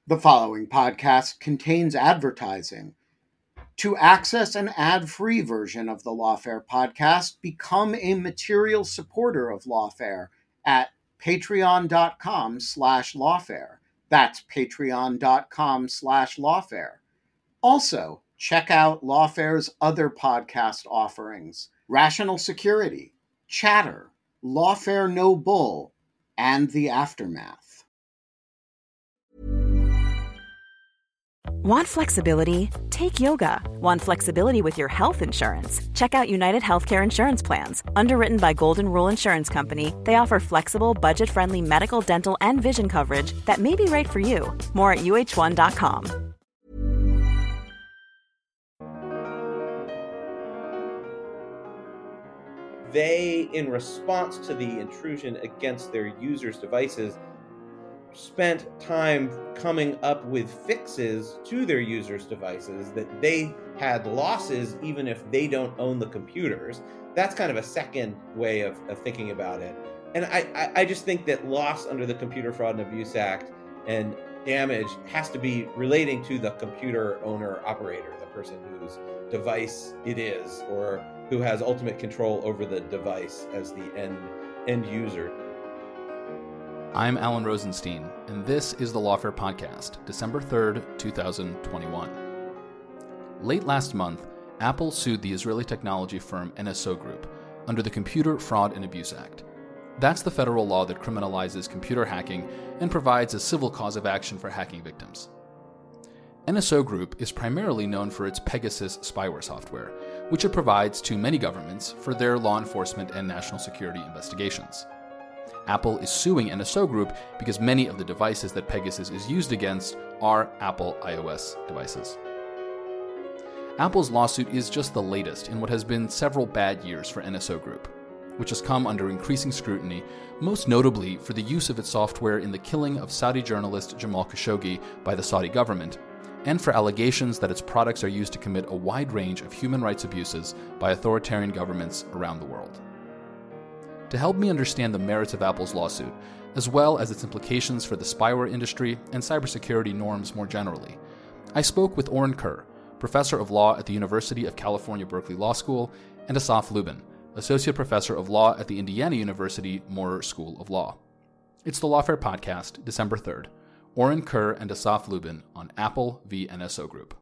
The following podcast contains advertising. To access an ad-free version of the Lawfare podcast, become a material supporter of Lawfare at patreon.com/lawfare. That's patreon.com/lawfare. Also, check out Lawfare's other podcast offerings: Rational Security, Chatter, Lawfare No Bull, and The Aftermath. Want flexibility? Take yoga. Want flexibility with your health insurance? Check out United Healthcare Insurance Plans. Underwritten by Golden Rule Insurance Company, they offer flexible, budget-friendly medical, dental, and vision coverage that may be right for you. More at uh1.com. They, in response to the intrusion against their users' devices, spent time coming up with fixes to their users' devices that they had losses even if they don't own the computers. That's kind of a second way of thinking about it. And I just think that loss under the Computer Fraud and Abuse Act and damage has to be relating to the computer owner operator, the person whose device it is, or who has ultimate control over the device as the end user. I'm Alan Rosenstein, and this is the Lawfare Podcast, December 3rd, 2021. Late last month, Apple sued the Israeli technology firm NSO Group under the Computer Fraud and Abuse Act. That's the federal law that criminalizes computer hacking and provides a civil cause of action for hacking victims. NSO Group is primarily known for its Pegasus spyware software, which it provides to many governments for their law enforcement and national security investigations. Apple is suing NSO Group because many of the devices that Pegasus is used against are Apple iOS devices. Apple's lawsuit is just the latest in what has been several bad years for NSO Group, which has come under increasing scrutiny, most notably for the use of its software in the killing of Saudi journalist Jamal Khashoggi by the Saudi government, and for allegations that its products are used to commit a wide range of human rights abuses by authoritarian governments around the world. To help me understand the merits of Apple's lawsuit, as well as its implications for the spyware industry and cybersecurity norms more generally, I spoke with Oren Kerr, professor of law at the University of California, Berkeley Law School, and Asaf Lubin, associate professor of law at the Indiana University Moore School of Law. It's the Lawfare Podcast, December 3rd. Oren Kerr and Asaf Lubin on Apple v. NSO Group.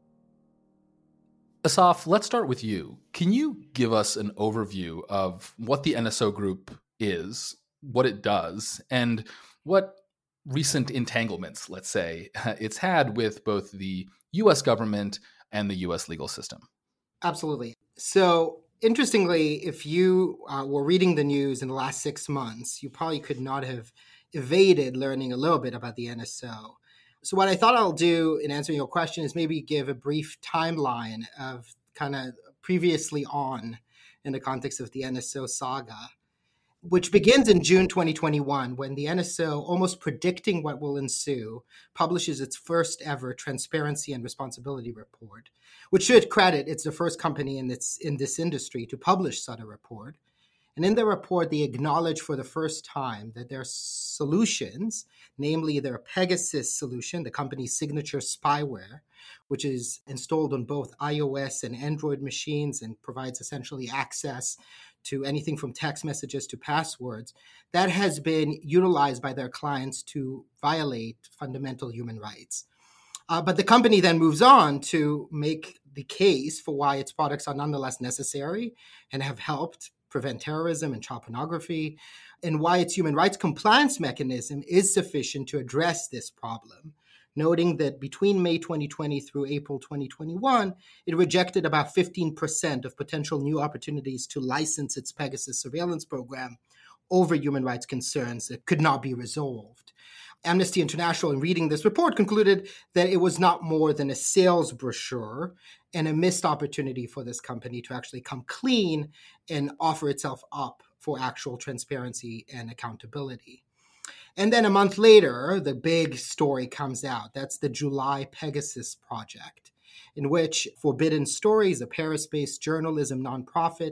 Asaf, let's start with you. Can you give us an overview of what the NSO Group is, what it does, and what recent entanglements, let's say, it's had with both the U.S. government and the U.S. legal system? Absolutely. So, interestingly, if you were reading the news in the last 6 months, you probably could not have evaded learning a little bit about the NSO. So what I thought I'll do in answering your question is maybe give a brief timeline of kind of previously on in the context of the NSO saga, which begins in June 2021 when the NSO, almost predicting what will ensue, publishes its first ever Transparency and Responsibility Report, which should credit it's the first company in this industry to publish such a report. And in the report, they acknowledge for the first time that their solutions, namely their Pegasus solution, the company's signature spyware, which is installed on both iOS and Android machines and provides essentially access to anything from text messages to passwords, that has been utilized by their clients to violate fundamental human rights. But the company then moves on to make the case for why its products are nonetheless necessary and have helped prevent terrorism and child pornography, and why its human rights compliance mechanism is sufficient to address this problem, noting that between May 2020 through April 2021, it rejected about 15% of potential new opportunities to license its Pegasus surveillance program over human rights concerns that could not be resolved. Amnesty International, in reading this report, concluded that it was not more than a sales brochure and a missed opportunity for this company to actually come clean and offer itself up for actual transparency and accountability. And then a month later, the big story comes out. That's the July Pegasus Project, in which Forbidden Stories, a Paris-based journalism nonprofit,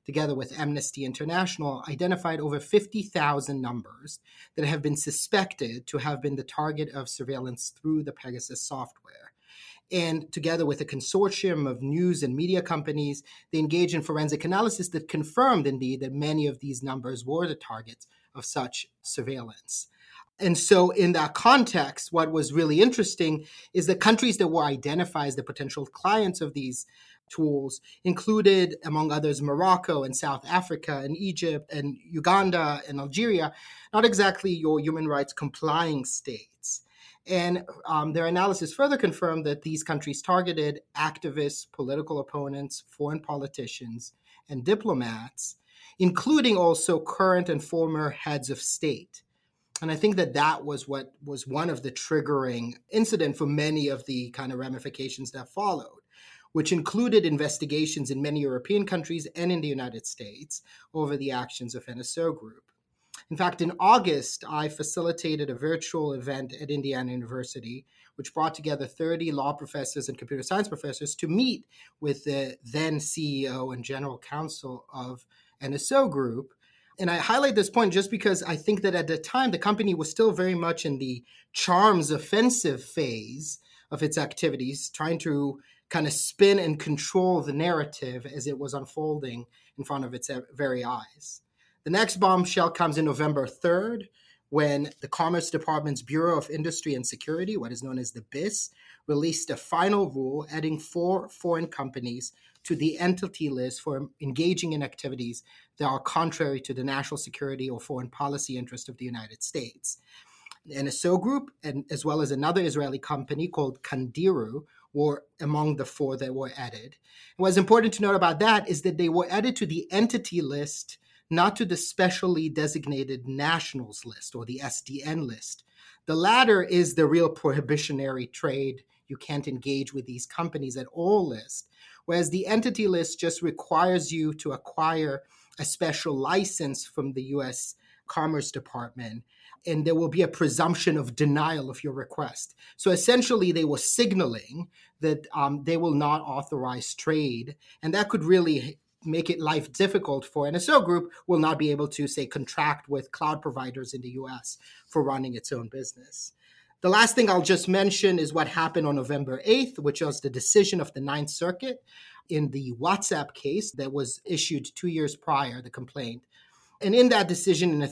together with Amnesty International, identified over 50,000 numbers that have been suspected to have been the target of surveillance through the Pegasus software. And together with a consortium of news and media companies, they engaged in forensic analysis that confirmed, indeed, that many of these numbers were the targets of such surveillance. And so in that context, what was really interesting is that countries that were identified as the potential clients of these tools included, among others, Morocco and South Africa and Egypt and Uganda and Algeria, not exactly your human rights complying states. And their analysis further confirmed that these countries targeted activists, political opponents, foreign politicians, and diplomats, including also current and former heads of state. And I think that that was what was one of the triggering incident for many of the kind of ramifications that followed, which included investigations in many European countries and in the United States over the actions of NSO Group. In fact, in August, I facilitated a virtual event at Indiana University, which brought together 30 law professors and computer science professors to meet with the then CEO and general counsel of NSO Group. And I highlight this point just because I think that at the time, the company was still very much in the charms offensive phase of its activities, trying to kind of spin and control the narrative as it was unfolding in front of its very eyes. The next bombshell comes in November 3rd, when the Commerce Department's Bureau of Industry and Security, what is known as the BIS, released a final rule adding 4 foreign companies to the entity list for engaging in activities that are contrary to the national security or foreign policy interest of the United States. The NSO Group, and as well as another Israeli company called Kandiru, were among the 4 that were added. And what's important to note about that is that they were added to the entity list, not to the specially designated nationals list or the SDN list. The latter is the real prohibitionary trade. You can't engage with these companies at all list, whereas the entity list just requires you to acquire a special license from the U.S. Commerce Department, and there will be a presumption of denial of your request. So essentially, they were signaling that they will not authorize trade, and that could really make it life difficult for NSO Group, will not be able to, say, contract with cloud providers in the US for running its own business. The last thing I'll just mention is what happened on November 8th, which was the decision of the Ninth Circuit in the WhatsApp case that was issued 2 years prior, the complaint. And in that decision, in a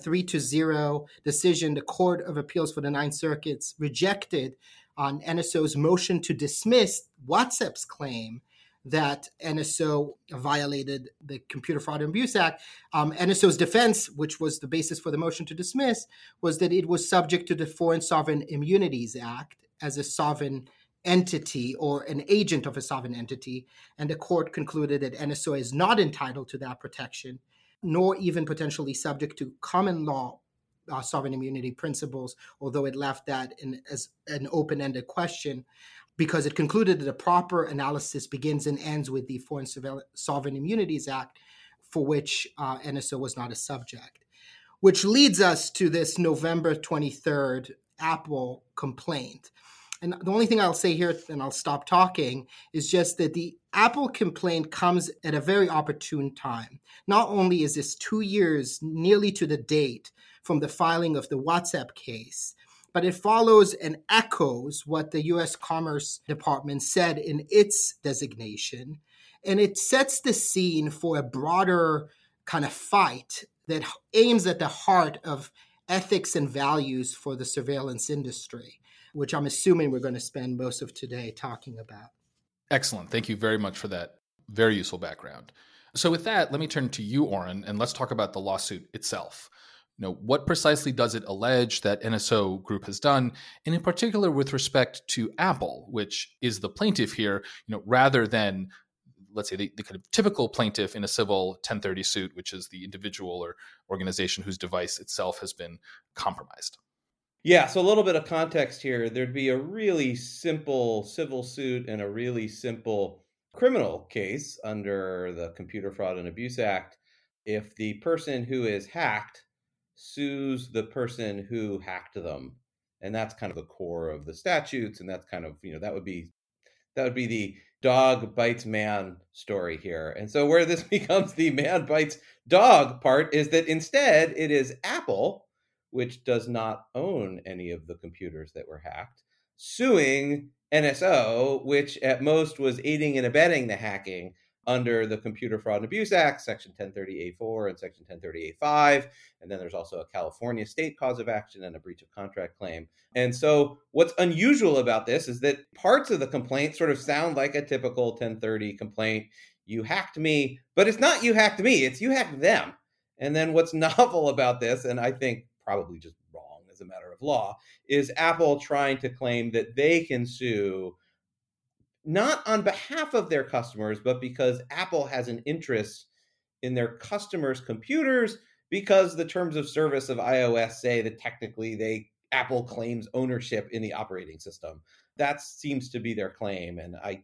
3-0 decision, the Court of Appeals for the Ninth Circuit rejected on NSO's motion to dismiss WhatsApp's claim that NSO violated the Computer Fraud and Abuse Act. NSO's defense, which was the basis for the motion to dismiss, was that it was subject to the Foreign Sovereign Immunities Act as a sovereign entity or an agent of a sovereign entity. And the court concluded that NSO is not entitled to that protection, nor even potentially subject to common law sovereign immunity principles, although it left that as an open-ended question, because it concluded that a proper analysis begins and ends with the Foreign Sovereign Immunities Act, for which NSO was not a subject. Which leads us to this November 23rd Apple complaint. And the only thing I'll say here, and I'll stop talking, is just that the Apple complaint comes at a very opportune time. Not only is this 2 years, nearly to the date, from the filing of the WhatsApp case, but it follows and echoes what the U.S. Commerce Department said in its designation. And it sets the scene for a broader kind of fight that aims at the heart of ethics and values for the surveillance industry, which I'm assuming we're going to spend most of today talking about. Excellent. Thank you very much for that very useful background. So with that, let me turn to you, Oren, and let's talk about the lawsuit itself. What precisely does it allege that NSO Group has done, and in particular with respect to Apple, which is the plaintiff here, rather than, let's say, the kind of typical plaintiff in a civil 1030 suit, which is the individual or organization whose device itself has been compromised? Yeah, so a little bit of context here. There'd be a really simple civil suit and a really simple criminal case under the Computer Fraud and Abuse Act if the person who is hacked sues the person who hacked them. And that's kind of the core of the statutes. And that's kind of, That would be the dog bites man story here. And so where this becomes the man bites dog part is that instead it is Apple, which does not own any of the computers that were hacked, suing NSO, which at most was aiding and abetting the hacking under the Computer Fraud and Abuse Act, Section 1030A4 and Section 1030A5. And then there's also a California state cause of action and a breach of contract claim. And so what's unusual about this is that parts of the complaint sort of sound like a typical 1030 complaint. You hacked me, but it's not you hacked me, it's you hacked them. And then what's novel about this, and I think probably just wrong as a matter of law, is Apple trying to claim that they can sue not on behalf of their customers, but because Apple has an interest in their customers' computers, because the terms of service of iOS say that technically Apple claims ownership in the operating system. That seems to be their claim, and I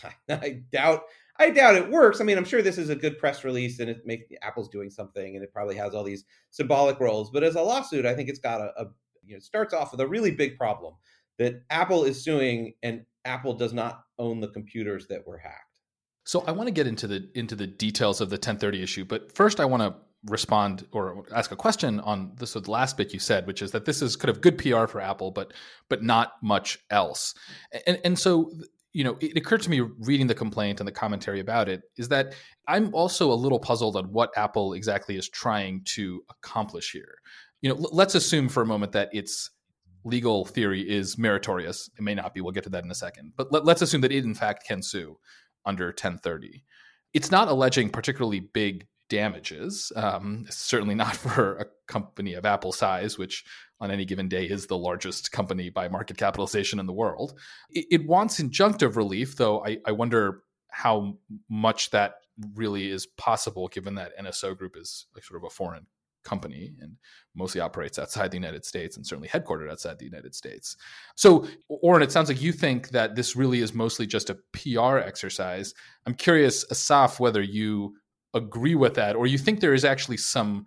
doubt it works. I mean, I'm sure this is a good press release, and Apple's doing something, and it probably has all these symbolic roles. But as a lawsuit, I think it's got it starts off with a really big problem that Apple is suing, and Apple does not own the computers that were hacked. So I want to get into the details of the 1030 issue, but first I want to respond or ask a question on the last bit you said, which is that this is kind of good PR for Apple, but not much else. And so, it occurred to me reading the complaint and the commentary about it is that I'm also a little puzzled on what Apple exactly is trying to accomplish here. Let's assume for a moment that its legal theory is meritorious. It may not be. We'll get to that in a second. But let's assume that it, in fact, can sue under 1030. It's not alleging particularly big damages, certainly not for a company of Apple's size, which on any given day is the largest company by market capitalization in the world. It wants injunctive relief, though I wonder how much that really is possible, given that NSO Group is like sort of a foreign company and mostly operates outside the United States and certainly headquartered outside the United States. So, Oren, it sounds like you think that this really is mostly just a PR exercise. I'm curious, Asaf, whether you agree with that or you think there is actually some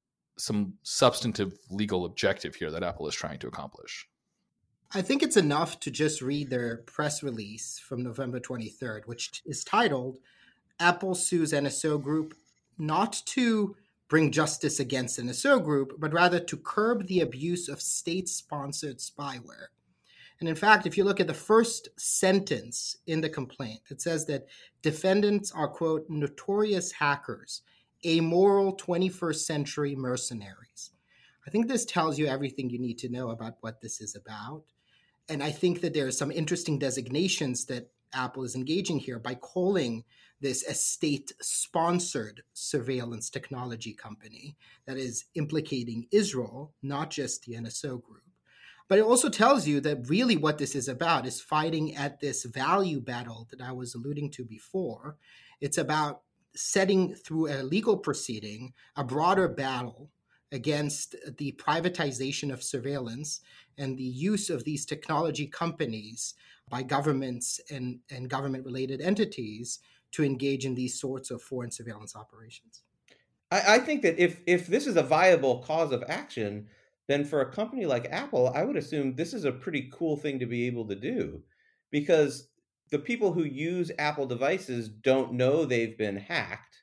substantive legal objective here that Apple is trying to accomplish. I think it's enough to just read their press release from November 23rd, which is titled, Apple sues NSO Group not to bring justice against NSO Group, but rather to curb the abuse of state-sponsored spyware. And in fact, if you look at the first sentence in the complaint, it says that defendants are, quote, notorious hackers, amoral 21st century mercenaries. I think this tells you everything you need to know about what this is about. And I think that there are some interesting designations that Apple is engaging here by calling this a state-sponsored surveillance technology company that is implicating Israel, not just the NSO Group. But it also tells you that really what this is about is fighting at this value battle that I was alluding to before. It's about setting through a legal proceeding a broader battle against the privatization of surveillance and the use of these technology companies by governments and government-related entities to engage in these sorts of foreign surveillance operations. I think that if this is a viable cause of action, then for a company like Apple, I would assume this is a pretty cool thing to be able to do, because the people who use Apple devices don't know they've been hacked,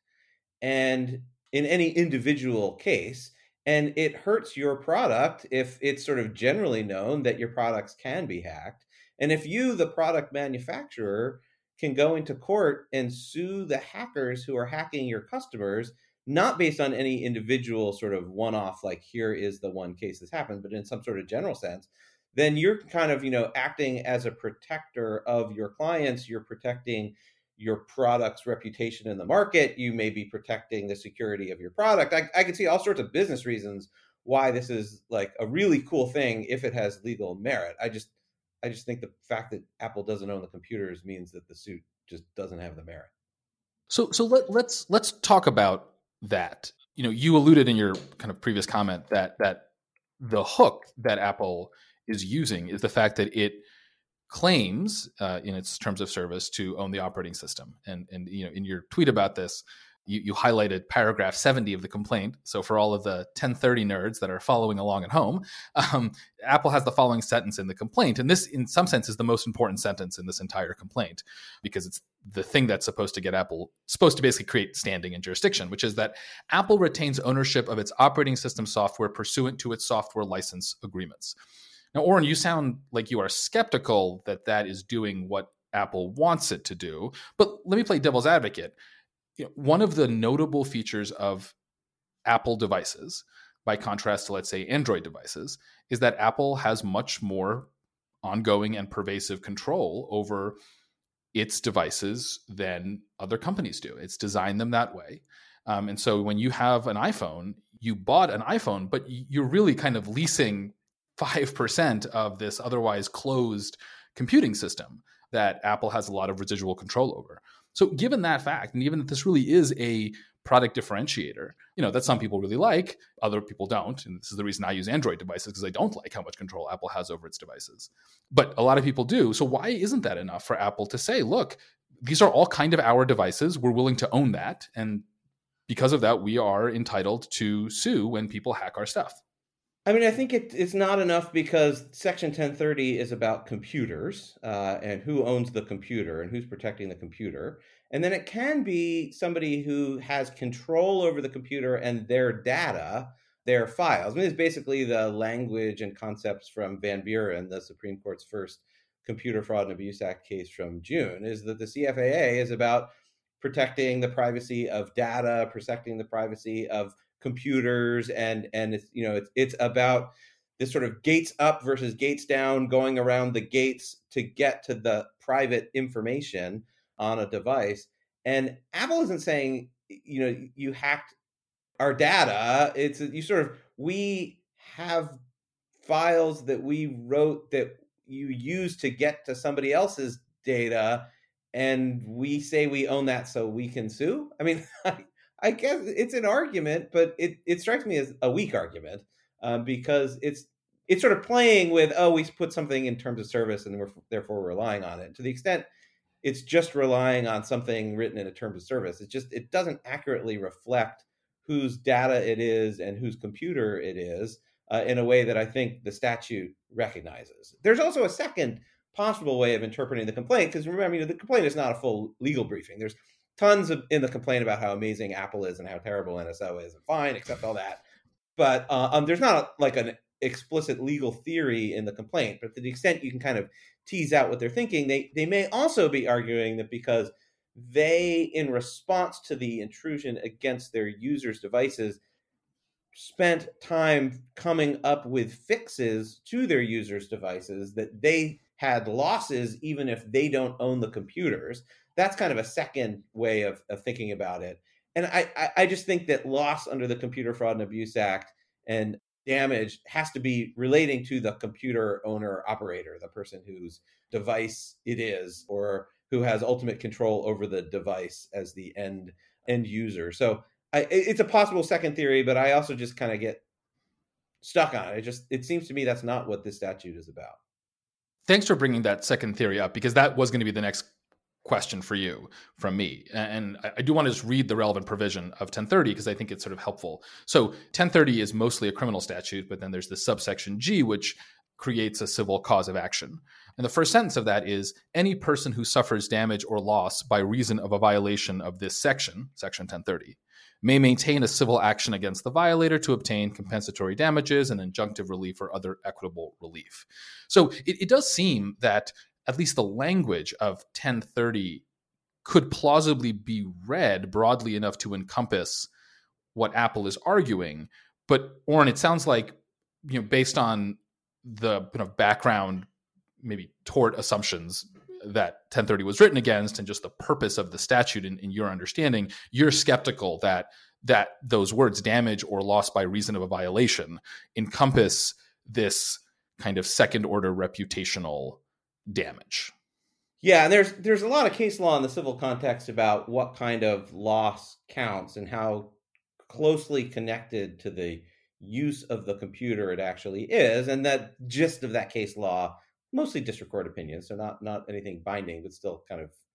and in any individual case, and it hurts your product if it's sort of generally known that your products can be hacked. And if you, the product manufacturer, can go into court and sue the hackers who are hacking your customers, not based on any individual sort of one-off, like here is the one case that's happened, but in some sort of general sense, then you're kind of, acting as a protector of your clients. You're protecting your product's reputation in the market. You may be protecting the security of your product. I can see all sorts of business reasons why this is like a really cool thing if it has legal merit. I just think the fact that Apple doesn't own the computers means that the suit just doesn't have the merit. So let's talk about that. You alluded in your kind of previous comment that the hook that Apple is using is the fact that it claims in its terms of service to own the operating system. And in your tweet about this, You highlighted paragraph 70 of the complaint. So for all of the 1030 nerds that are following along at home, Apple has the following sentence in the complaint. And this, in some sense, is the most important sentence in this entire complaint, because it's the thing that's supposed to basically create standing and jurisdiction, which is that Apple retains ownership of its operating system software pursuant to its software license agreements. Now, Oren, you sound like you are skeptical that that is doing what Apple wants it to do. But let me play devil's advocate. One of the notable features of Apple devices, by contrast to, let's say, Android devices, is that Apple has much more ongoing and pervasive control over its devices than other companies do. It's designed them that way. And so when you have an iPhone, you bought an iPhone, but you're really kind of leasing 5% of this otherwise closed computing system that Apple has a lot of residual control over. So given that fact, and given that this really is a product differentiator, that some people really like, other people don't. And this is the reason I use Android devices, because I don't like how much control Apple has over its devices. But a lot of people do. So why isn't that enough for Apple to say, look, these are all kind of our devices. We're willing to own that. And because of that, we are entitled to sue when people hack our stuff. I mean, I think it's not enough, because Section 1030 is about computers and who owns the computer and who's protecting the computer. And then it can be somebody who has control over the computer and their data, their files. I mean, it's basically the language and concepts from Van Buren, the Supreme Court's first Computer Fraud and Abuse Act case from June, is that the CFAA is about protecting the privacy of data, protecting the privacy of computers, and it's about this sort of gates up versus gates down, going around the gates to get to the private information on a device. And Apple isn't saying, you hacked our data. It's we have files that we wrote that you use to get to somebody else's data, and we say we own that so we can sue. I mean, I guess it's an argument, but it strikes me as a weak argument because it's sort of playing with, we put something in terms of service and we're therefore relying on it. To the extent it's just relying on something written in a terms of service, it doesn't accurately reflect whose data it is and whose computer it is in a way that I think the statute recognizes. There's also a second possible way of interpreting the complaint, because remember, the complaint is not a full legal briefing. There's tons in the complaint about how amazing Apple is and how terrible NSO is, and fine, accept all that. But there's not like an explicit legal theory in the complaint. But to the extent you can kind of tease out what they're thinking, they may also be arguing that because they, in response to the intrusion against their users' devices, spent time coming up with fixes to their users' devices, that they had losses even if they don't own the computers. That's kind of a second way of thinking about it. And I just think that loss under the Computer Fraud and Abuse Act and damage has to be relating to the computer owner operator, the person whose device it is, or who has ultimate control over the device as the end user. So it's a possible second theory, but I also just kind of get stuck on it. It seems to me that's not what this statute is about. Thanks for bringing that second theory up, because that was going to be the next question for you from me. And I do want to just read the relevant provision of 1030 because I think it's sort of helpful. So 1030 is mostly a criminal statute, but then there's the subsection G, which creates a civil cause of action. And the first sentence of that is, any person who suffers damage or loss by reason of a violation of this section, section 1030, may maintain a civil action against the violator to obtain compensatory damages and injunctive relief or other equitable relief. So it does seem that at least the language of 1030 could plausibly be read broadly enough to encompass what Apple is arguing. But Oren, it sounds like, based on the kind of background, maybe tort assumptions that 1030 was written against and just the purpose of the statute in your understanding, you're skeptical that those words, damage or loss by reason of a violation, encompass this kind of second order reputational damage. Yeah, and there's a lot of case law in the civil context about what kind of loss counts and how closely connected to the use of the computer it actually is. And that gist of that case law, mostly district court opinions, so not anything binding, but still kind of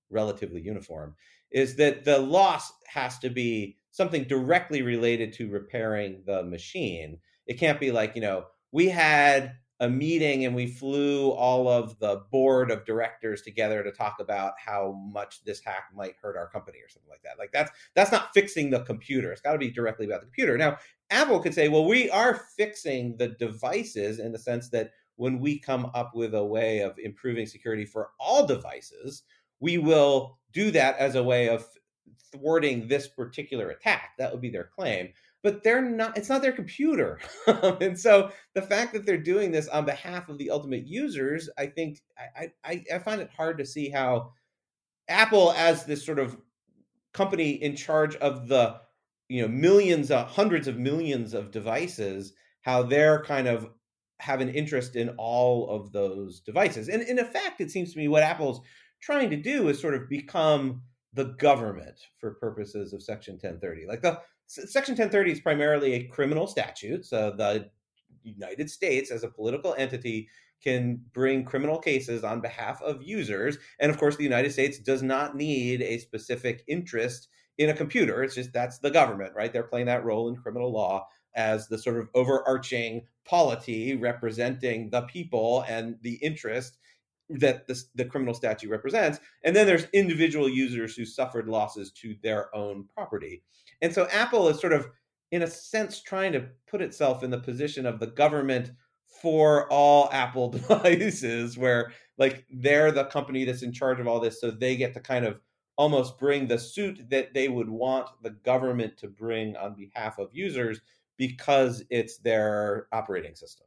relatively uniform, is that the loss has to be something directly related to repairing the machine. It can't be like, we had a meeting and we flew all of the board of directors together to talk about how much this hack might hurt our company or something like that. Like that's not fixing the computer. It's got to be directly about the computer. Now, Apple could say, well, we are fixing the devices in the sense that when we come up with a way of improving security for all devices, we will do that as a way of thwarting this particular attack. That would be their claim. But it's not their computer. And so the fact that they're doing this on behalf of the ultimate users, I think I find it hard to see how Apple, as this sort of company in charge of the millions, hundreds of millions of devices, how they're kind of have an interest in all of those devices. And in effect, it seems to me what Apple's trying to do is sort of become the government for purposes of Section 1030. Like Section 1030 is primarily a criminal statute. So the United States as a political entity can bring criminal cases on behalf of users. And of course, the United States does not need a specific interest in a computer. It's just that's the government, right? They're playing that role in criminal law as the sort of overarching polity representing the people and the interest that the criminal statute represents. And then there's individual users who suffered losses to their own property. And so Apple is sort of, in a sense, trying to put itself in the position of the government for all Apple devices, where like they're the company that's in charge of all this. So they get to kind of almost bring the suit that they would want the government to bring on behalf of users because it's their operating system.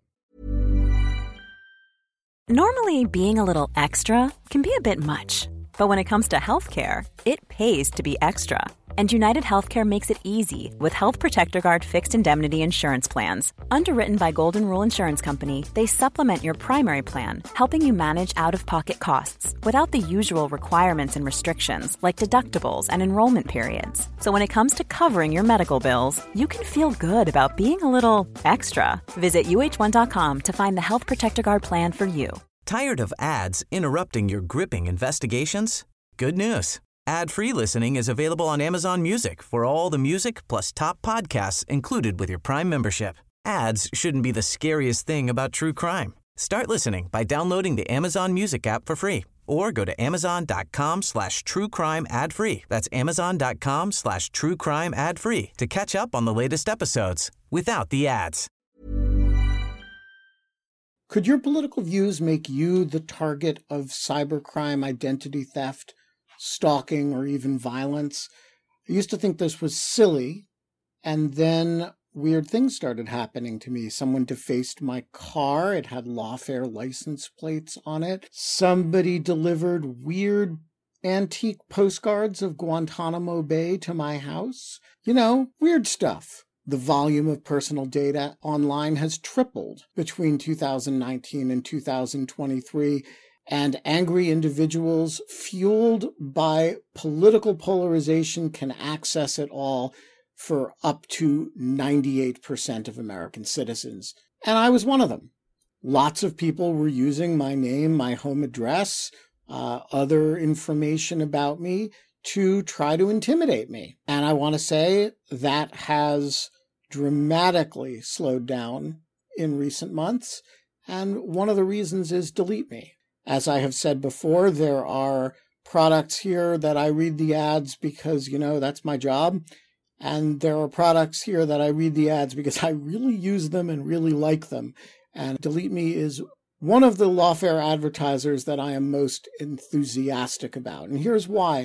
Normally, being a little extra can be a bit much. But when it comes to healthcare, it pays to be extra. And United Healthcare makes it easy with Health Protector Guard fixed indemnity insurance plans. Underwritten by Golden Rule Insurance Company, they supplement your primary plan, helping you manage out-of-pocket costs without the usual requirements and restrictions like deductibles and enrollment periods. So when it comes to covering your medical bills, you can feel good about being a little extra. Visit uh1.com to find the Health Protector Guard plan for you. Tired of ads interrupting your gripping investigations? Good news. Ad-free listening is available on Amazon Music for all the music plus top podcasts included with your Prime membership. Ads shouldn't be the scariest thing about true crime. Start listening by downloading the Amazon Music app for free or go to amazon.com/truecrime ad-free. That's amazon.com/truecrime ad-free to catch up on the latest episodes without the ads. Could your political views make you the target of cybercrime, identity theft, stalking, or even violence? I used to think this was silly, and then weird things started happening to me. Someone defaced my car. It had Lawfare license plates on it. Somebody delivered weird antique postcards of Guantanamo Bay to my house. Weird stuff. The volume of personal data online has tripled between 2019 and 2023, and angry individuals fueled by political polarization can access it all for up to 98% of American citizens. And I was one of them. Lots of people were using my name, my home address, other information about me to try to intimidate me. And I want to say that has dramatically slowed down in recent months. And one of the reasons is Delete Me. As I have said before, there are products here that I read the ads because, that's my job. And there are products here that I read the ads because I really use them and really like them. And Delete Me is one of the Lawfare advertisers that I am most enthusiastic about. And here's why.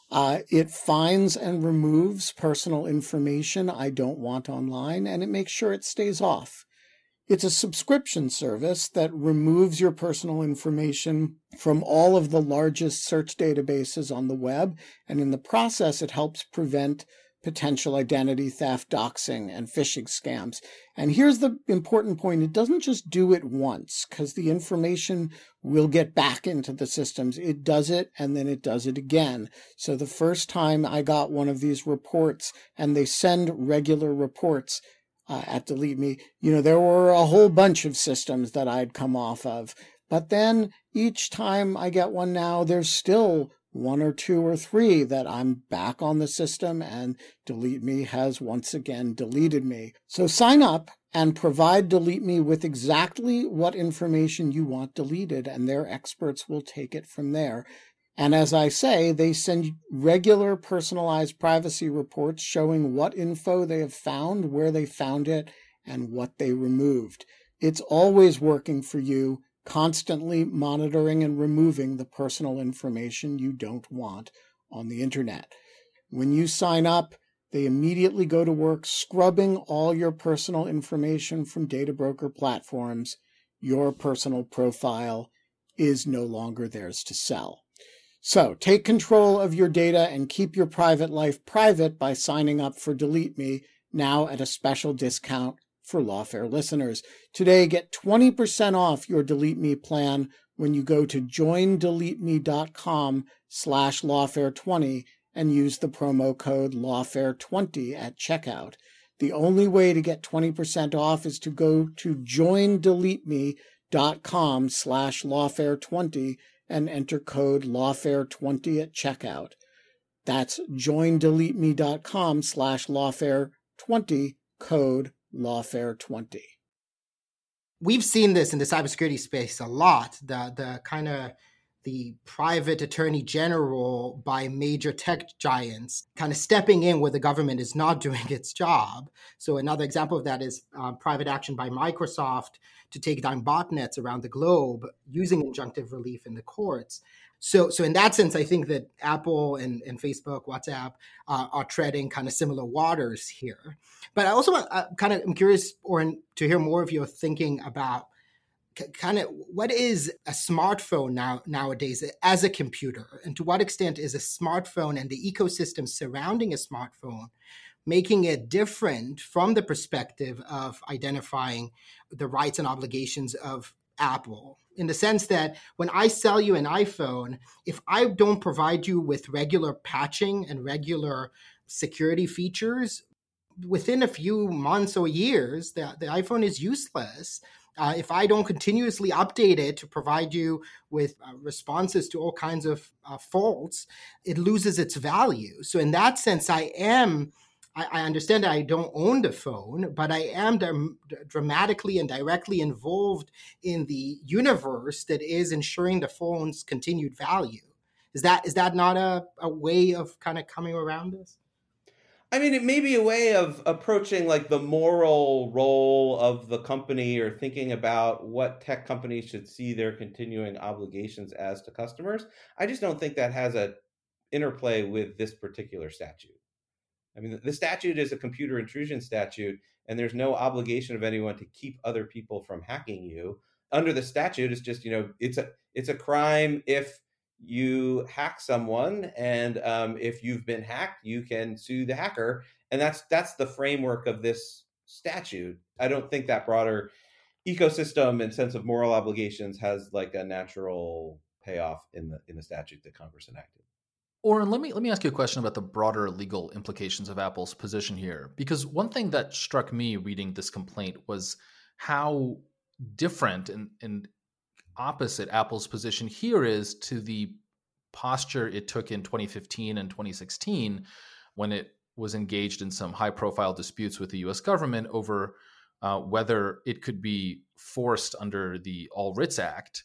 It finds and removes personal information I don't want online, and it makes sure it stays off. It's a subscription service that removes your personal information from all of the largest search databases on the web, and in the process, it helps prevent potential identity theft, doxing, and phishing scams. And here's the important point. It doesn't just do it once, because the information will get back into the systems. It does it, and then it does it again. So the first time I got one of these reports, and they send regular reports at Delete Me, there were a whole bunch of systems that I'd come off of. But then each time I get one now, there's still 1 or 2 or 3 that I'm back on the system and Delete Me has once again deleted me. So sign up and provide Delete Me with exactly what information you want deleted, and their experts will take it from there. And as I say, they send regular personalized privacy reports showing what info they have found, where they found it, and what they removed. It's always working for you, constantly monitoring and removing the personal information you don't want on the internet. When you sign up, they immediately go to work scrubbing all your personal information from data broker platforms. Your personal profile is no longer theirs to sell. So take control of your data and keep your private life private by signing up for Delete Me, now at a special discount for Lawfare listeners. Today, get 20% off your Delete Me plan when you go to joindeleteme.com/lawfare20 and use the promo code lawfare20 at checkout. The only way to get 20% off is to go to joindeleteme.com/lawfare20 and enter code lawfare20 at checkout. That's joindeleteme.com/lawfare20, code lawfare20. We've seen this in the cybersecurity space a lot, the kind of the private attorney general by major tech giants kind of stepping in where the government is not doing its job. So another example of that is private action by Microsoft to take down botnets around the globe using injunctive relief in the courts. So in that sense, I think that Apple and Facebook, WhatsApp are treading kind of similar waters here. But I also I'm curious, Oren, to hear more of your thinking about kind of what is a smartphone nowadays as a computer, and to what extent is a smartphone and the ecosystem surrounding a smartphone making it different from the perspective of identifying the rights and obligations of Apple, in the sense that when I sell you an iPhone, if I don't provide you with regular patching and regular security features, within a few months or years, the iPhone is useless. If I don't continuously update it to provide you with responses to all kinds of faults, it loses its value. So in that sense, I understand that I don't own the phone, but I am dramatically and directly involved in the universe that is ensuring the phone's continued value. Is that not a way of kind of coming around this? I mean, it may be a way of approaching like the moral role of the company, or thinking about what tech companies should see their continuing obligations as to customers. I just don't think that has a interplay with this particular statute. I mean, the statute is a computer intrusion statute, and there's no obligation of anyone to keep other people from hacking you. Under the statute, it's just, it's a crime if you hack someone, and if you've been hacked, you can sue the hacker, and that's the framework of this statute. I don't think that broader ecosystem and sense of moral obligations has like a natural payoff in the statute that Congress enacted. Oren, let me ask you a question about the broader legal implications of Apple's position here, because one thing that struck me reading this complaint was how different and opposite Apple's position here is to the posture it took in 2015 and 2016 when it was engaged in some high-profile disputes with the U.S. government over whether it could be forced under the All Writs Act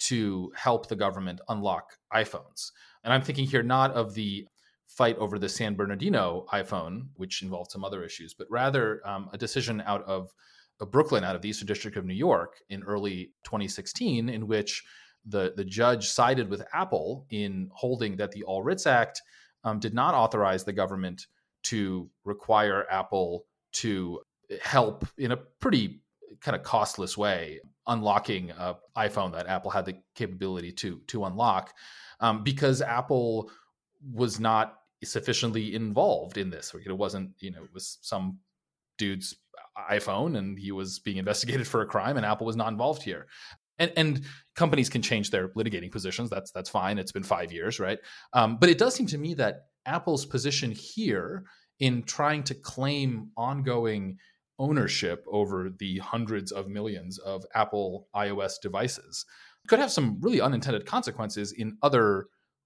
to help the government unlock iPhones. And I'm thinking here not of the fight over the San Bernardino iPhone, which involved some other issues, but rather a decision out of Brooklyn, out of the Eastern District of New York in early 2016, in which the judge sided with Apple in holding that the All Writs Act did not authorize the government to require Apple to help in a pretty kind of costless way unlocking an iPhone that Apple had the capability to unlock, because Apple was not sufficiently involved in this. It wasn't, it was some dude's iPhone and he was being investigated for a crime, and Apple was not involved here. And companies can change their litigating positions. That's fine. It's been 5 years, right? But it does seem to me that Apple's position here in trying to claim ongoing ownership over the hundreds of millions of Apple iOS devices could have some really unintended consequences in other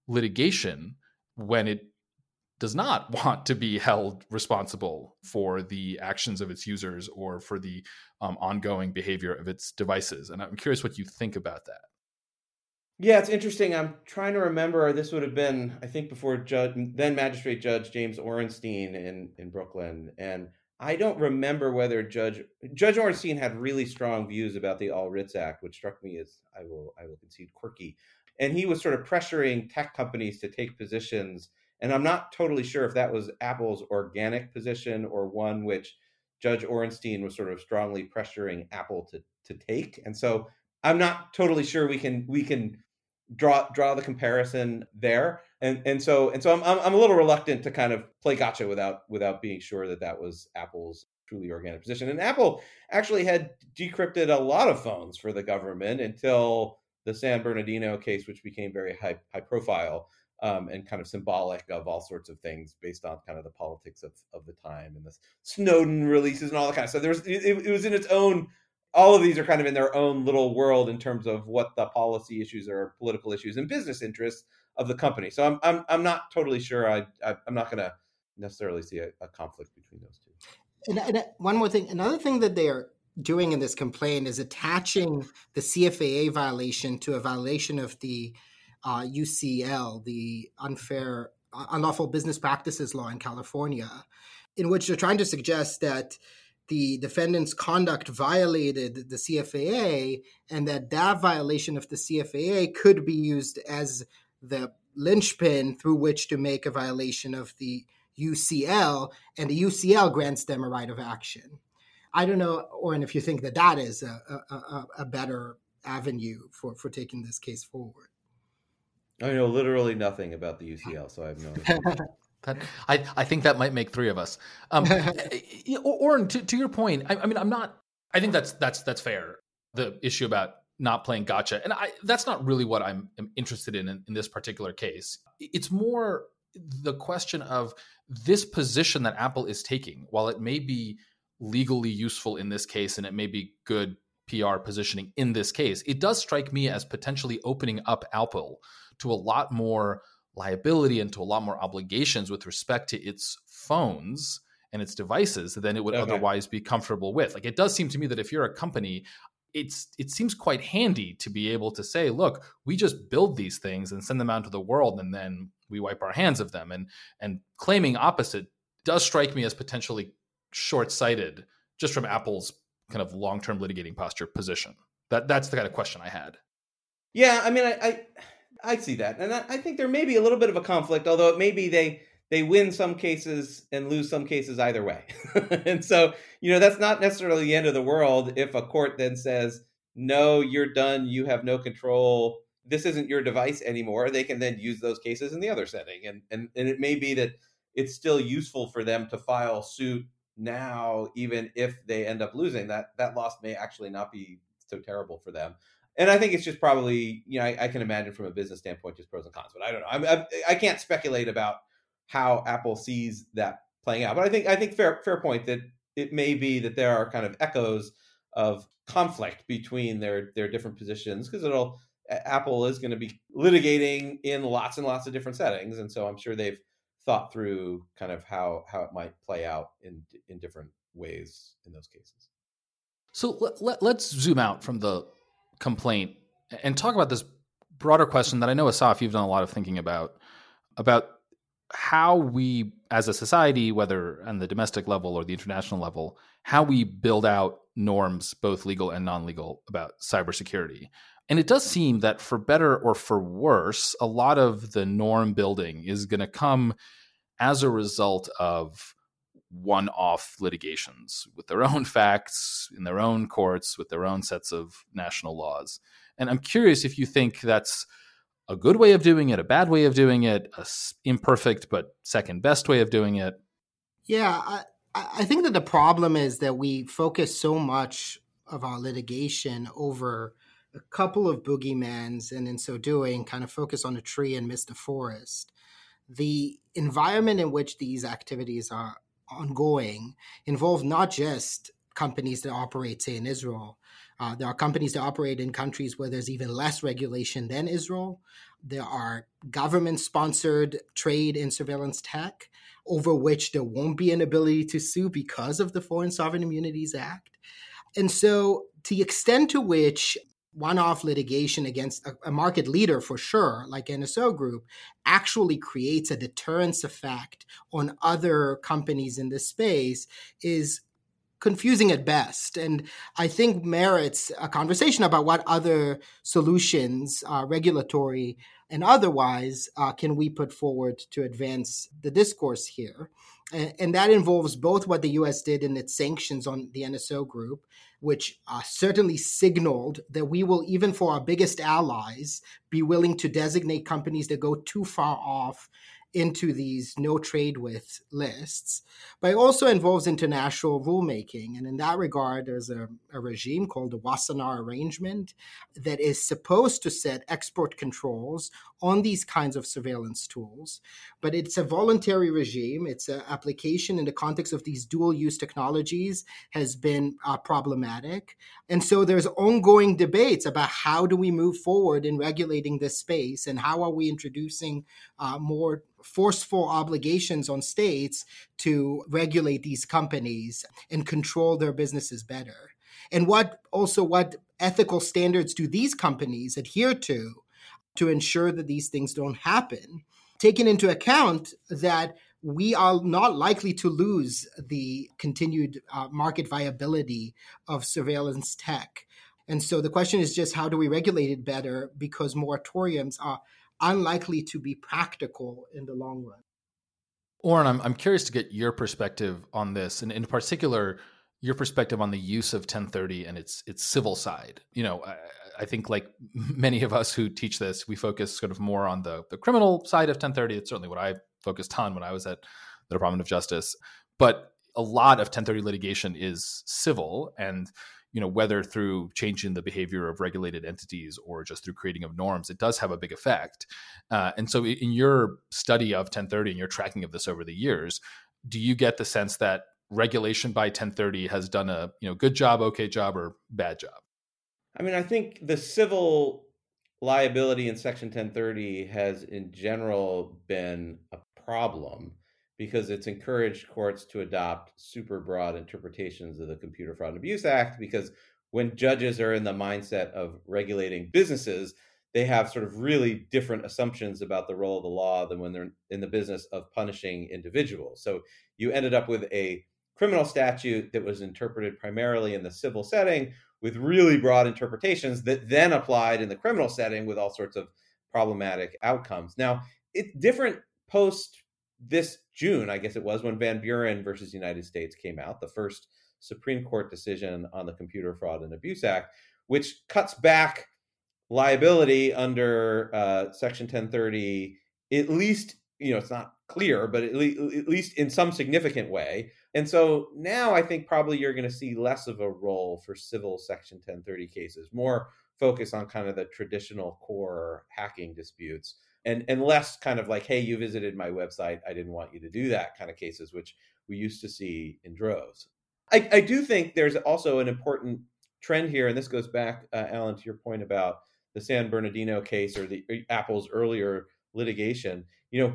litigation when it does not want to be held responsible for the actions of its users or for the ongoing behavior of its devices. And I'm curious what you think about that. Yeah, it's interesting. I'm trying to remember. This would have been, I think, before then Magistrate Judge James Orenstein in Brooklyn, and I don't remember whether Judge Orenstein had really strong views about the All Writs Act, which struck me as, I will concede, quirky. And he was sort of pressuring tech companies to take positions. And I'm not totally sure if that was Apple's organic position or one which Judge Orenstein was sort of strongly pressuring Apple to take. And so I'm not totally sure we can draw the comparison there. And so I'm a little reluctant to kind of play gotcha without being sure that was Apple's truly organic position. And Apple actually had decrypted a lot of phones for the government until the San Bernardino case, which became very high profile. And kind of symbolic of all sorts of things based on kind of the politics of the time and the Snowden releases and all that kind of stuff. It was in its own, all of these are kind of in their own little world in terms of what the policy issues are, political issues and business interests of the company. So I'm not totally sure. I'm not going to necessarily see a conflict between those two. And one more thing, another thing that they are doing in this complaint is attaching the CFAA violation to a violation of the UCL, the unlawful business practices law in California, in which they're trying to suggest that the defendant's conduct violated the CFAA and that violation of the CFAA could be used as the linchpin through which to make a violation of the UCL, and the UCL grants them a right of action. I don't know, Oren, if you think that is a better avenue for taking this case forward. I know literally nothing about the UCL, so I have no idea. I think that might make three of us. Oren, to your point, I think that's fair. The issue about not playing gotcha, and that's not really what I'm interested in this particular case. It's more the question of this position that Apple is taking. While it may be legally useful in this case, and it may be good PR positioning in this case, it does strike me as potentially opening up Apple to a lot more liability and to a lot more obligations with respect to its phones and its devices than it would otherwise be comfortable with. Like, it does seem to me that if you're a company, it seems quite handy to be able to say, look, we just build these things and send them out into the world, and then we wipe our hands of them. And claiming opposite does strike me as potentially short-sighted just from Apple's kind of long-term litigating posture position. That's the kind of question I had. Yeah, I mean, I see that. And I think there may be a little bit of a conflict, although it may be they win some cases and lose some cases either way. And so, that's not necessarily the end of the world if a court then says, no, you're done, you have no control, this isn't your device anymore. They can then use those cases in the other setting. And it may be that it's still useful for them to file suit now, even if they end up losing. That loss may actually not be so terrible for them. And I think it's just probably, I can imagine from a business standpoint, just pros and cons, but I don't know. I can't speculate about how Apple sees that playing out. But I think fair point that it may be that there are kind of echoes of conflict between their different positions, because Apple is going to be litigating in lots and lots of different settings. And so I'm sure they've thought through kind of how it might play out in different ways in those cases. So let's zoom out from the complaint and talk about this broader question that I know, Asaf, you've done a lot of thinking about how we as a society, whether on the domestic level or the international level, how we build out norms, both legal and non-legal, about cybersecurity. And it does seem that for better or for worse, a lot of the norm building is going to come as a result of one-off litigations with their own facts, in their own courts, with their own sets of national laws. And I'm curious if you think that's a good way of doing it, a bad way of doing it, a imperfect but second best way of doing it. Yeah, I think that the problem is that we focus so much of our litigation over a couple of boogeymans, and in so doing, kind of focus on a tree and miss the forest. The environment in which these activities are ongoing involve not just companies that operate, say, in Israel, There are companies that operate in countries where there's even less regulation than Israel. There are government-sponsored trade in surveillance tech over which there won't be an ability to sue because of the Foreign Sovereign Immunities Act. And so to the extent to which one-off litigation against a market leader, for sure, like NSO Group, actually creates a deterrence effect on other companies in this space is confusing at best. And I think merits a conversation about what other solutions, regulatory and otherwise, can we put forward to advance the discourse here. And that involves both what the U.S. did in its sanctions on the NSO Group, which certainly signaled that we will, even for our biggest allies, be willing to designate companies that go too far off into these no trade with lists, but it also involves international rulemaking. And in that regard, there's a regime called the Wassenaar Arrangement that is supposed to set export controls on these kinds of surveillance tools. But it's a voluntary regime. Its application in the context of these dual-use technologies has been problematic. And so there's ongoing debates about how do we move forward in regulating this space, and how are we introducing more forceful obligations on states to regulate these companies and control their businesses better. And what ethical standards do these companies adhere to ensure that these things don't happen, taking into account that we are not likely to lose the continued market viability of surveillance tech. And so the question is just, how do we regulate it better, because moratoriums are unlikely to be practical in the long run. Oren, I'm curious to get your perspective on this, and in particular, your perspective on the use of 1030 and its civil side. You know, I think like many of us who teach this, we focus sort of more on the criminal side of 1030. It's certainly what I focused on when I was at the Department of Justice. But a lot of 1030 litigation is civil, and you know, whether through changing the behavior of regulated entities or just through creating of norms, it does have a big effect. And so in your study of 1030 and your tracking of this over the years, do you get the sense that regulation by 1030 has done a good job, okay job, or bad job? I mean, I think the civil liability in Section 1030 has in general been a problem, because it's encouraged courts to adopt super broad interpretations of the Computer Fraud and Abuse Act, because when judges are in the mindset of regulating businesses, they have sort of really different assumptions about the role of the law than when they're in the business of punishing individuals. So you ended up with a criminal statute that was interpreted primarily in the civil setting with really broad interpretations that then applied in the criminal setting with all sorts of problematic outcomes. Now, it's different post this June, I guess it was, when Van Buren versus United States came out, the first Supreme Court decision on the Computer Fraud and Abuse Act, which cuts back liability under Section 1030, at least, it's not clear, but at least in some significant way. And so now I think probably you're going to see less of a role for civil Section 1030 cases, more focus on kind of the traditional core hacking disputes. And less kind of like, hey, you visited my website, I didn't want you to do that kind of cases, which we used to see in droves. I do think there's also an important trend here, and this goes back, Alan, to your point about the San Bernardino case or the Apple's earlier litigation.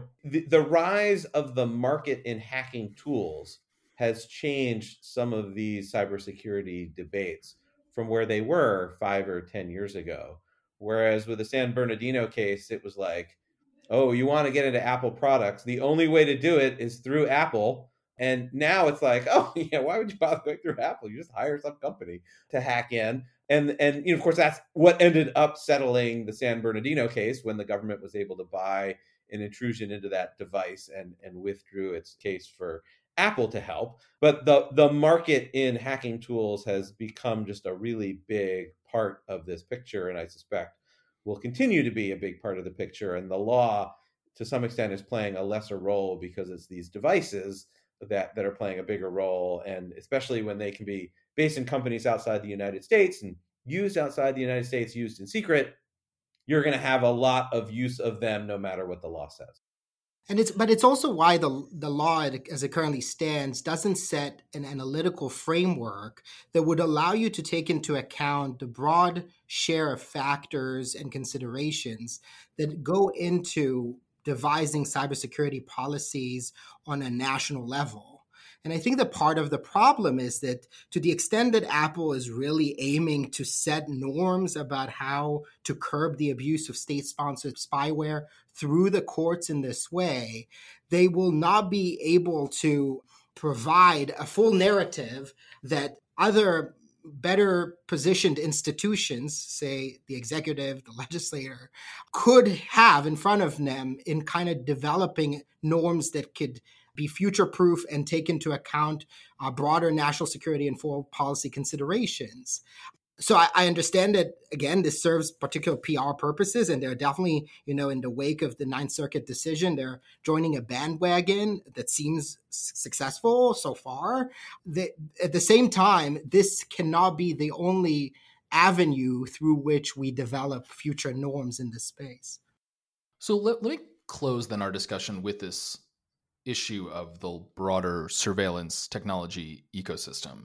The rise of the market in hacking tools has changed some of these cybersecurity debates from where they were 5 or 10 years ago. Whereas with the San Bernardino case, it was like, oh, you want to get into Apple products, the only way to do it is through Apple. And now it's like, oh, yeah, why would you bother going through Apple? You just hire some company to hack in. And of course, that's what ended up settling the San Bernardino case, when the government was able to buy an intrusion into that device and withdrew its case for Apple to help. But the market in hacking tools has become just a really big part of this picture, and I suspect will continue to be a big part of the picture. And the law, to some extent, is playing a lesser role because it's these devices that are playing a bigger role, and especially when they can be based in companies outside the United States and used outside the United States, used in secret, you're going to have a lot of use of them no matter what the law says. And it's also why the law as it currently stands doesn't set an analytical framework that would allow you to take into account the broad share of factors and considerations that go into devising cybersecurity policies on a national level. And I think that part of the problem is that to the extent that Apple is really aiming to set norms about how to curb the abuse of state-sponsored spyware through the courts in this way, they will not be able to provide a full narrative that other better positioned institutions, say the executive, the legislator, could have in front of them in kind of developing norms that could be future-proof and take into account broader national security and foreign policy considerations. So I understand that, again, this serves particular PR purposes, and they're definitely, in the wake of the Ninth Circuit decision, they're joining a bandwagon that seems successful so far. At the same time, this cannot be the only avenue through which we develop future norms in this space. So let me close then our discussion with this issue of the broader surveillance technology ecosystem.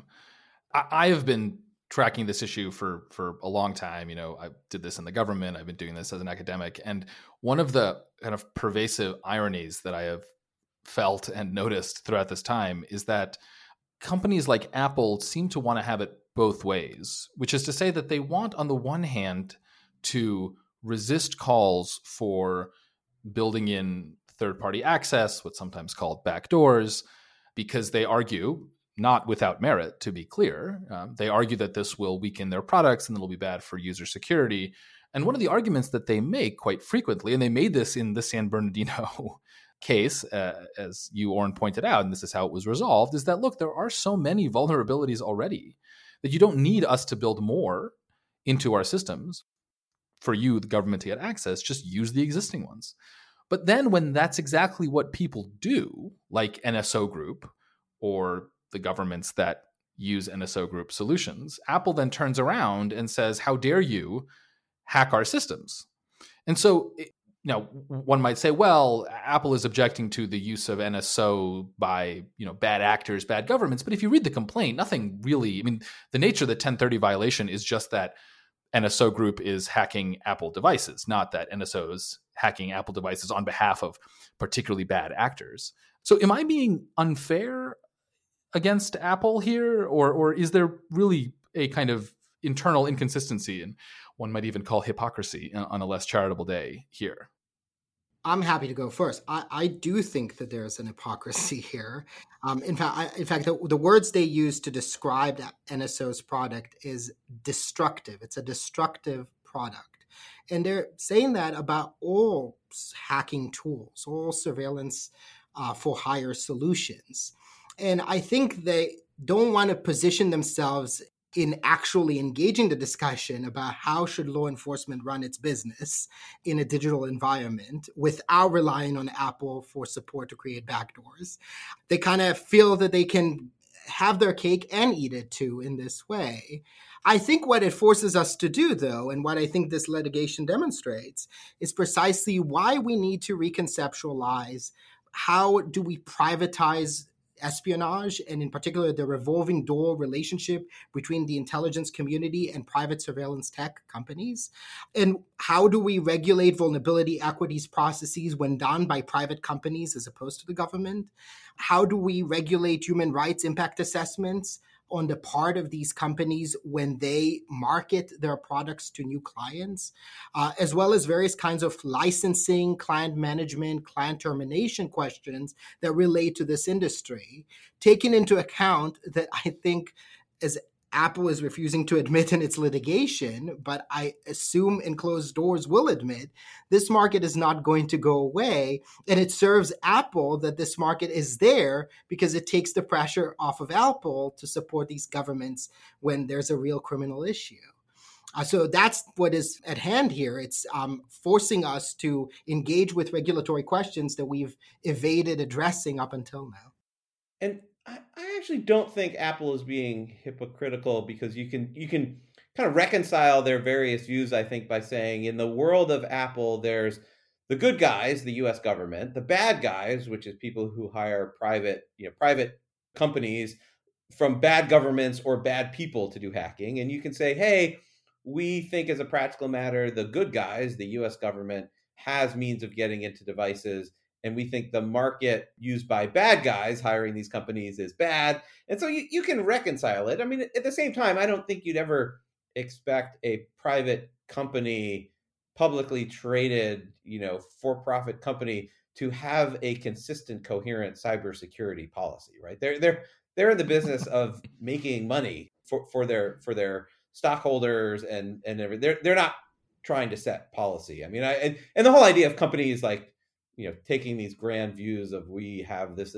I have been tracking this issue for a long time. I did this in the government. I've been doing this as an academic. And one of the kind of pervasive ironies that I have felt and noticed throughout this time is that companies like Apple seem to want to have it both ways, which is to say that they want, on the one hand, to resist calls for building in third-party access, what's sometimes called backdoors, because they argue, not without merit, to be clear, they argue that this will weaken their products and it'll be bad for user security. And one of the arguments that they make quite frequently, and they made this in the San Bernardino case, as you, Oren, pointed out, and this is how it was resolved, is that, look, there are so many vulnerabilities already that you don't need us to build more into our systems for you, the government, to get access. Just use the existing ones. But then when that's exactly what people do, like NSO Group or the governments that use NSO Group solutions, Apple then turns around and says, how dare you hack our systems? And so one might say, well, Apple is objecting to the use of NSO by bad actors, bad governments. But if you read the complaint, nothing really, the nature of the 1030 violation is just that NSO Group is hacking Apple devices, not that NSO is hacking Apple devices on behalf of particularly bad actors. So am I being unfair against Apple here, or is there really a kind of internal inconsistency, and one might even call hypocrisy on a less charitable day here? I'm happy to go first. I do think that there's an hypocrisy here. In fact, the words they use to describe NSO's product is destructive. It's a destructive product. And they're saying that about all hacking tools, all surveillance for hire solutions. And I think they don't want to position themselves in actually engaging the discussion about how should law enforcement run its business in a digital environment without relying on Apple for support to create backdoors. They kind of feel that they can have their cake and eat it too in this way. I think what it forces us to do, though, and what I think this litigation demonstrates, is precisely why we need to reconceptualize how do we privatize espionage, and in particular, the revolving door relationship between the intelligence community and private surveillance tech companies. And how do we regulate vulnerability equities processes when done by private companies as opposed to the government? How do we regulate human rights impact assessments on the part of these companies when they market their products to new clients, as well as various kinds of licensing, client management, client termination questions that relate to this industry, taking into account that I think, as Apple is refusing to admit in its litigation, but I assume in closed doors will admit, this market is not going to go away. And it serves Apple that this market is there because it takes the pressure off of Apple to support these governments when there's a real criminal issue. So that's what is at hand here. It's forcing us to engage with regulatory questions that we've evaded addressing up until now. And I actually don't think Apple is being hypocritical, because you can kind of reconcile their various views, I think, by saying in the world of Apple, there's the good guys, the US government, the bad guys, which is people who hire private companies from bad governments or bad people to do hacking. And you can say, hey, we think as a practical matter, the good guys, the US government, has means of getting into devices. And we think the market used by bad guys hiring these companies is bad. And so you can reconcile it. I mean, at the same time, I don't think you'd ever expect a private company, publicly traded, for-profit company to have a consistent, coherent cybersecurity policy, right? They're in the business of making money for their stockholders and everything. They're not trying to set policy. I mean, and the whole idea of companies like, taking these grand views of we have this,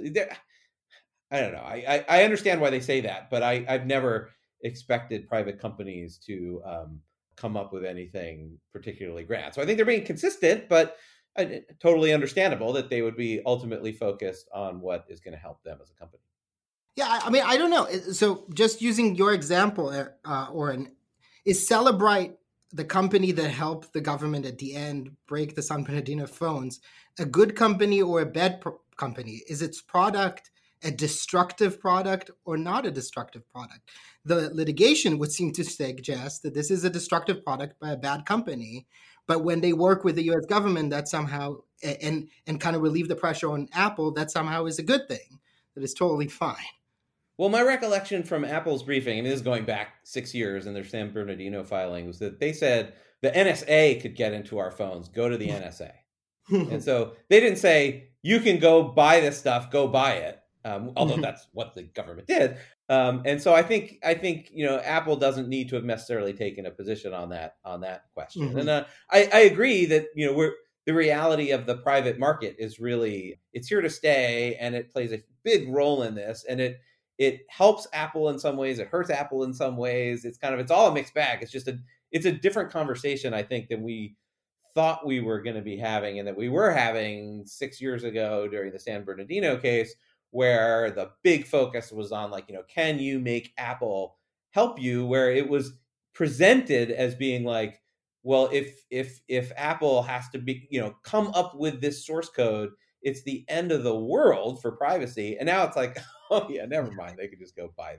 I don't know. I understand why they say that, but I've never expected private companies to come up with anything particularly grand. So I think they're being consistent, but totally understandable that they would be ultimately focused on what is going to help them as a company. Yeah, I mean, I don't know. So just using your example, Oren, is Cellebrite, the company that helped the government at the end break the San Bernardino phones, a good company or a bad company? Is its product a destructive product or not a destructive product? The litigation would seem to suggest that this is a destructive product by a bad company, but when they work with the U.S. government, that somehow, and kind of relieve the pressure on Apple, that somehow is a good thing, that is totally fine. Well, my recollection from Apple's briefing, and this is going back 6 years in their San Bernardino filing, was that they said the NSA could get into our phones, go to the NSA. And so they didn't say, you can go buy this stuff, go buy it, although that's what the government did. And so I think Apple doesn't need to have necessarily taken a position on that question. Mm-hmm. And I agree that the reality of the private market is really, it's here to stay, and it plays a big role in this, and it helps Apple in some ways, it hurts Apple in some ways. It's all a mixed bag. It's a different conversation, I think, than we thought we were going to be having, and that we were having 6 years ago during the San Bernardino case, where the big focus was on can you make Apple help you, where it was presented as being like, well, if Apple has to be, come up with this source code, it's the end of the world for privacy. And now it's like, oh yeah, never mind. They could just go buy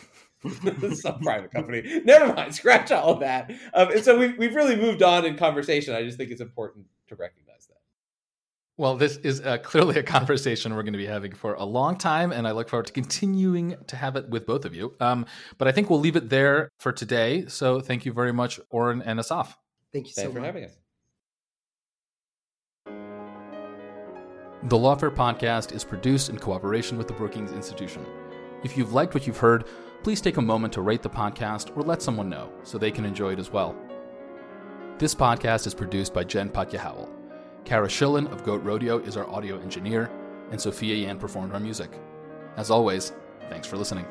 this some private company. Never mind. Scratch all of that. And so we've really moved on in conversation. I just think it's important to recognize that. Well, this is clearly a conversation we're going to be having for a long time, and I look forward to continuing to have it with both of you. But I think we'll leave it there for today. So thank you very much, Oren and Asaf. Thank you so much for having us. The Lawfare Podcast is produced in cooperation with the Brookings Institution. If you've liked what you've heard, please take a moment to rate the podcast or let someone know so they can enjoy it as well. This podcast is produced by Jen Patya-Howell. Kara Schillen of Goat Rodeo is our audio engineer, and Sophia Yan performed our music. As always, thanks for listening.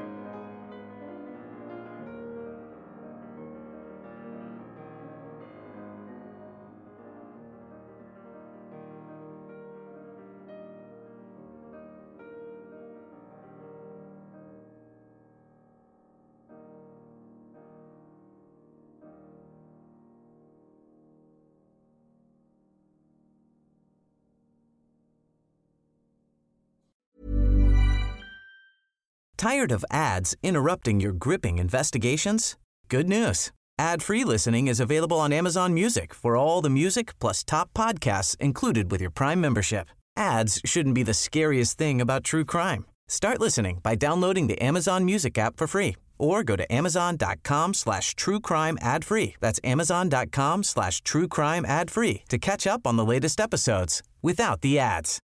Tired of ads interrupting your gripping investigations? Good news. Ad-free listening is available on Amazon Music for all the music plus top podcasts included with your Prime membership. Ads shouldn't be the scariest thing about true crime. Start listening by downloading the Amazon Music app for free or go to amazon.com/truecrime ad-free. That's amazon.com/truecrime ad-free to catch up on the latest episodes without the ads.